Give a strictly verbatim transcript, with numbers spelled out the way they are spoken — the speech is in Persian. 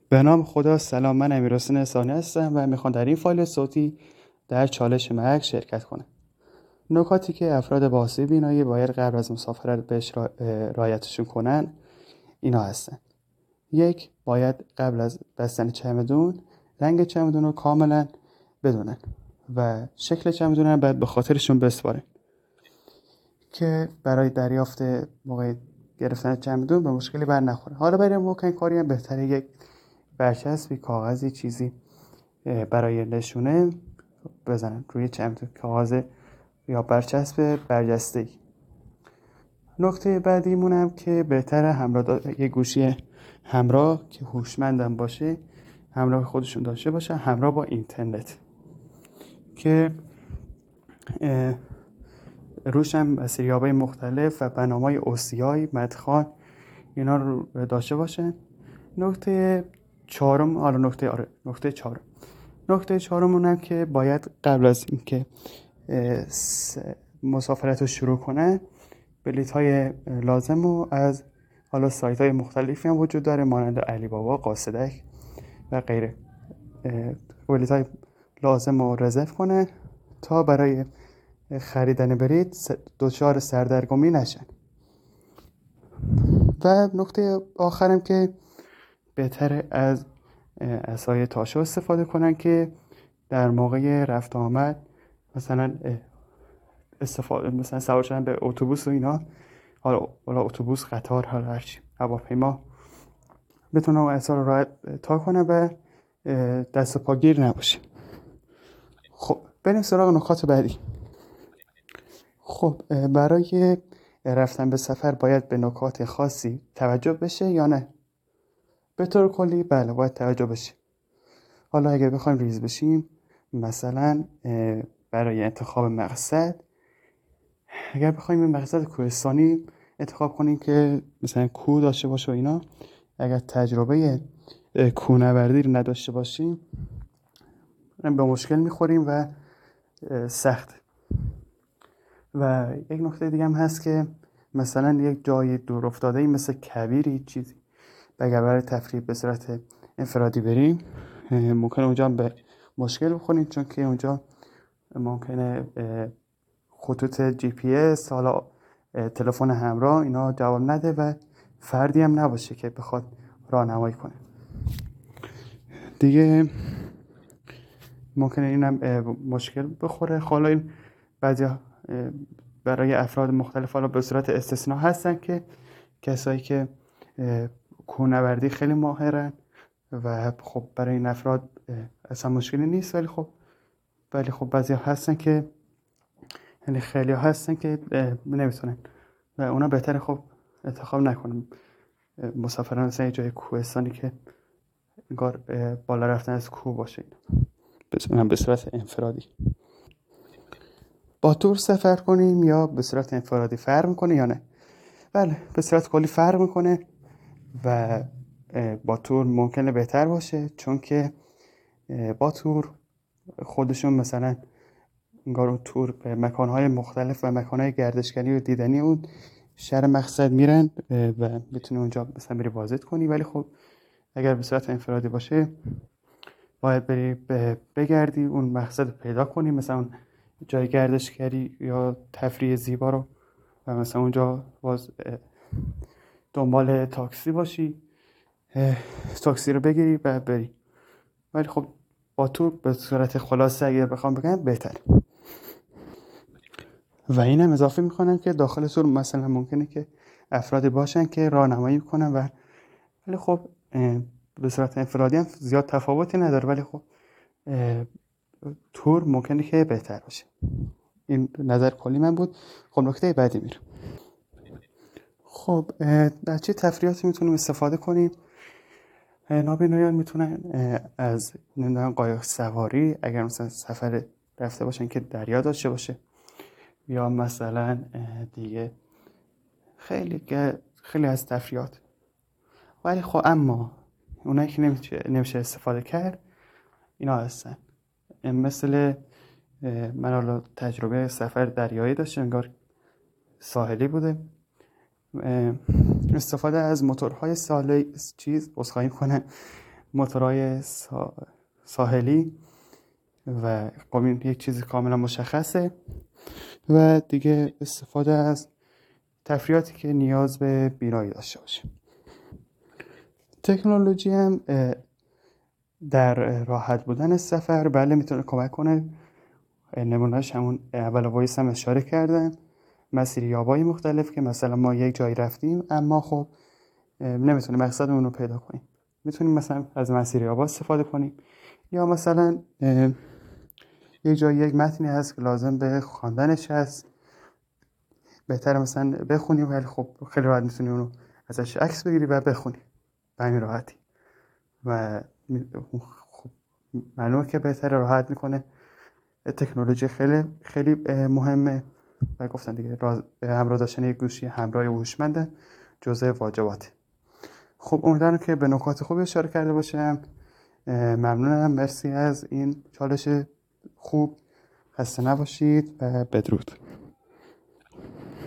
به نام خدا. سلام، من امیرحسین احسانی هستم و میخوام در این فایل صوتی در چالش مرگ شرکت کنم. نکاتی که افراد با آسیب بینایی باید قبل از مسافرت بهش رعایتشون کنن اینا هستن. یک، باید قبل از بستن چمدون رنگ چمدون رو کاملا بدونن و شکل چمدون رو باید به خاطرشون بسپارن که برای دریافت موقع گرفتن چمدون به مشکلی بر نخوره. حالا برای موقع کاری هم بهتره یک برچسبی، کاغذی، چیزی برای نشونه بزنن روی چمدون، کاغذ یا برچسب برجسته‌ای. نکته بعدیمون هم که بهتره همراه دا... یک گوشی همراه که هوشمندم باشه همراه خودشون داشته باشه، همراه با اینترنت که روش هم مسیریابای مختلف و برنامه‌های او سی آی، مدخال اینا رو داشته باشن. نکته چهارم، حالا نکته آره نکته چهارم نکته چهارمون هم که باید قبل از اینکه مسافرت رو شروع کنن بلیط های لازم رو از حالا سایت های مختلفی هم وجود داره مانند علی بابا، قاصدک و غیره، بلیط های لازم رو رزرو کنن تا برای خریدن بلیط دچار سردرگمی نشن. و نکته آخرم که بهتره از عصای تاشو استفاده کنن که در موقع رفت آمد مثلا استفاده مثلا سوار شدن به اتوبوس و اینا، حالا حالا اتوبوس، قطار، حالا هرچی، هواپیما، بتونن اون عصا رو راحت تا کنه و دست و پا گیر نباشه. خب بریم سراغ نکات بعدی. خب برای رفتن به سفر باید به نکات خاصی توجه بشه یا نه؟ به طور کلی بله باید توجه بشه. حالا اگر بخوایم ریز بشیم، مثلا برای انتخاب مقصد، اگر بخوایم این مقصد کوهستانی انتخاب کنیم که مثلا کوه داشته باشه و اینا، اگر تجربه کوهنوردی رو نداشته باشیم به مشکل میخوریم و سخت. و یک نکته دیگه هم هست که مثلا یک جای دور افتاده‌ای مثل کویری چیزی اگر برای تفریح به صورت انفرادی بریم ممکنه اونجا به مشکل بخوریم، چون که اونجا ممکنه خطوط جی پی اس، حالا تلفن همراه اینا جواب نده و فردی هم نباشه که بخواد راهنمایی کنه. دیگه ممکنه اینم مشکل بخوره. حالا این بعضی برای افراد مختلف حالا به صورت استثناء هستن که کسایی که کوهنوردی خیلی ماهرن و خب برای این افراد اصلا مشکلی نیست، ولی خب ولی خب بعضی هستن که یعنی خیلی هستن که نمیتونن و اونا بهتره خب انتخاب نکنن مسافران مثلا جای کوهستانی که انگار بالا رفتن از کوه باشه بتونن به صورت انفرادی. با تور سفر کنیم یا به صورت انفرادی فرق میکنه یا نه؟ بله به صورت کلی فرق میکنه و با تور ممکنه بهتر باشه، چون که با تور خودشون مثلا انگار اون تور به مکانهای مختلف و مکانهای گردشگری و دیدنی اون شهر مقصد میرن و میتونی اونجا مثلا بری بازدید کنی. ولی خب اگر به صورت انفرادی باشه باید بری بگردی اون مقصد پیدا کنی، مثلا اون جای گردشگری یا تفریح زیبا رو، و مثلا اونجا باز دنبال تاکسی باشی، تاکسی رو بگیری و بری. ولی خب با تور به صورت خلاصه اگر بخوام بگم بهتر. و اینم اضافه میکنم که داخل تور مثلا ممکنه که افرادی باشن که راهنمایی کنن و ولی خب به صورت انفرادی هم زیاد تفاوتی نداره، ولی خب تور ممکنه که بهتر باشه. این نظر کلی من بود. خب نکته بعدی میرم. خب در چه تفریحاتی میتونیم استفاده کنیم؟ نابینایان میتونن از نمیدونم قایق سواری اگر مثلا سفر رفته باشن که دریا داشته باشه، یا مثلا دیگه خیلی خیلی از تفریحات. ولی خب اما اونایی که نمیشه, نمیشه استفاده کرد اینا هستن، مثل من حالا تجربه سفر دریایی داشتم، انگار ساحلی بوده، استفاده از موتورهای ساحلی چیز بسخواهیم کنه موتورهای سا... ساحلی و خب این یک چیزی کاملا مشخصه. و دیگه استفاده از تفریحاتی که نیاز به بینایی داشته باشه. تکنولوژی هم در راحت بودن سفر بله میتونه کمک کنه. نمونهش همون اول وایس هم اشاره کردم، مسیریابای مختلف که مثلا ما یک جایی رفتیم اما خب نمیتونیم مقصدمون رو پیدا کنیم، میتونیم مثلا از مسیریابا استفاده کنیم. یا مثلا یک جایی یک متنی هست که لازم به خواندنش هست، بهتره مثلا بخونیم ولی خب خیلی راحت میتونی اونو ازش عکس بگیری و بخونی به همین راحتی و خب معلومه که بهتره، راحت میکنه. تکنولوژی خیلی خیلی مهمه و گفتن دیگه همراه داشتن یک گوشی همراه هوشمند جزء واجباته. خب امیدوارم که به نکات خوبی اشاره کرده باشم. ممنونم، مرسی از این چالش خوب، خسته نباشید و بدرود.